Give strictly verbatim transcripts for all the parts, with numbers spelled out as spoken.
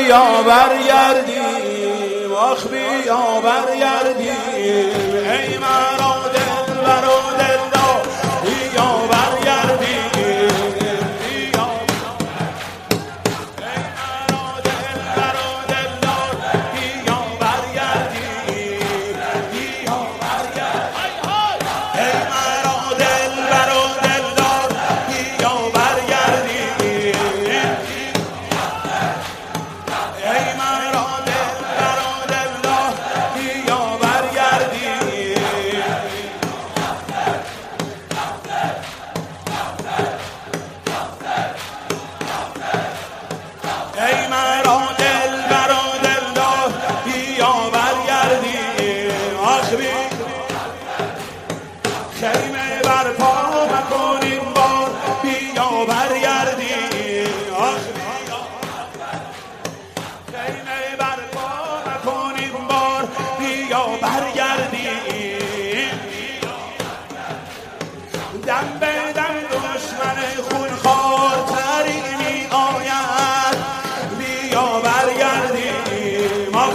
بیا برگردیم، آخ بیا برگردیم، ای مرا دلبر و دلدار بیا برگردیم، بیا ای مرا دلبر و دلدار بیا برگردیم، بیا برگردیم، ای مرا دلبر و دلدار بیا برگردیم، ای مرا دلبر و دلدار بیا برگردیم، ای مرا دلبر و دلدار بیا برگردیم، آخ بی خیمه برپا مکنیم بار بیا برگردیم، آخ بیا خیمه برپا مکنیم بار بیا برگردیم، دم به دم دشمن خونخوار تری می آید بیا برگردیم، آخ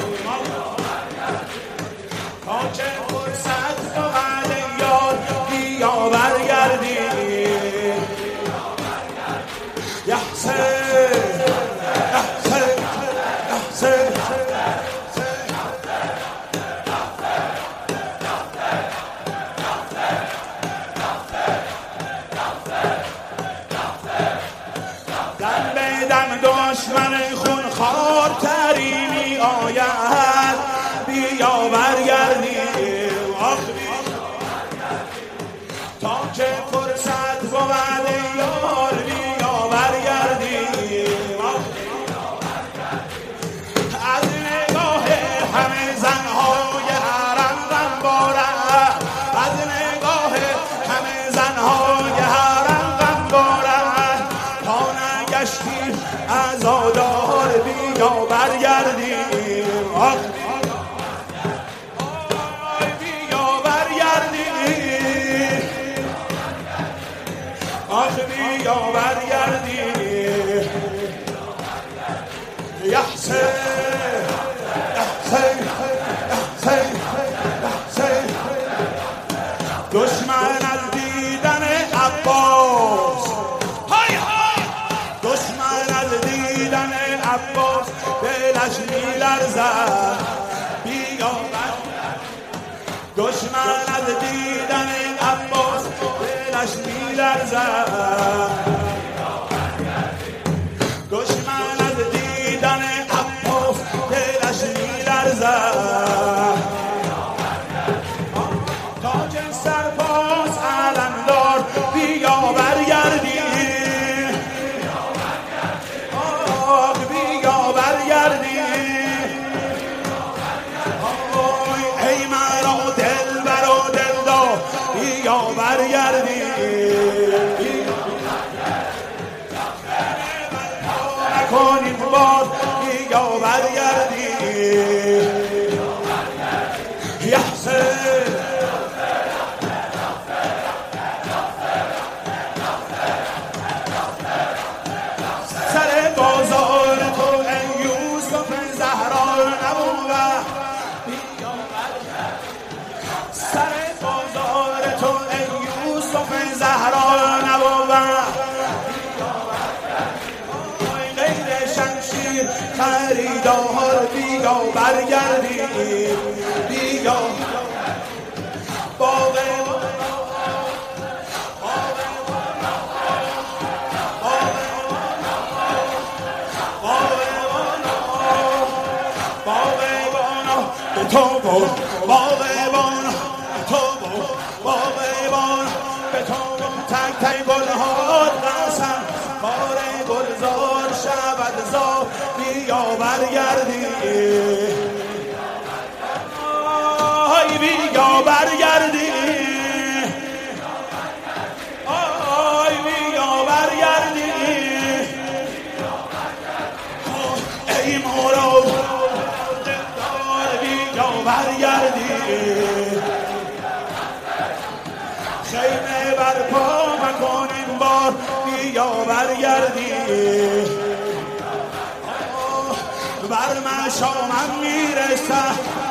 تا که فرصت بود یار بیا برگردیم، یحسن یحسن یحسن دم به دم دشمن خونخوار تری می آید بیا برگردیم، آخ تا که فرصت بود یار بیا برگردیم، آخ از نگاه همه زنهای حرم غم بارد، از نگاه همه زنهای حرم غم بارد، تا نگشتیم عزادار بیا برگردیم، آخ بیا برگردیم، آخ بیا برگردیم، یحسن یحسن یحسن یحسن دشمن از دیدن عباس، های های دشمن از دیدن عباس دلش می‌لرزد بیا دشمن از دیدن عباس دلش می‌لرزد، دشمن از دیدن عباس دلش می‌لرزد، تاج سرپاس علمدار بیا برگردیم، آخ بیا برگردیم، آی ای مرا دلبر و دلدار بیا برگردیم، نکنیم باز بیا برگردیم، یحسن سر بازار تو ای یوسف زهرا نبود، سر بازار تو ای یوسف زهرا نبود، غیر شمشیر خریدار بیا برگردیم، بیا باغ به تو بود باغبان، تو بود باغبان، به تو بود تک تک گلها قسم بار گلزار شود زار بیا برگردیم، آی بیا برگردیم، آی بیا برگردیم، ای مراد برگردیم، خیمه برپا مکنیم بار بیا برگردیم، بر مشامم میرسه